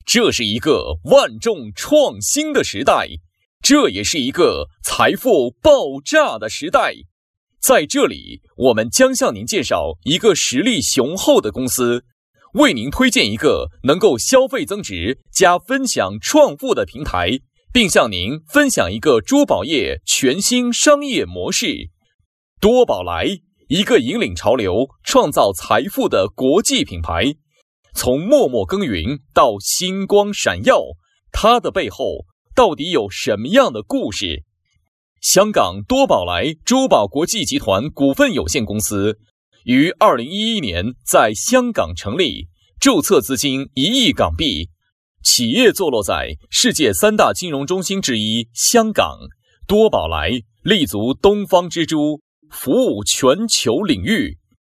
这是一个万众创新的时代，这也是一个财富爆炸的时代。在这里，我们将向您介绍一个实力雄厚的公司，为您推荐一个能够消费增值加分享创富的平台，并向您分享一个珠宝业全新商业模式。多宝来，一个引领潮流、创造财富的国际品牌。从默默耕耘到星光闪耀，它的背后到底有什么样的故事？香港多宝来珠宝国际集团股份有限公司于2011年在香港成立，注册资金1亿港币，企业坐落在世界3大金融中心之一香港。多宝来立足东方之珠，服务全球领域，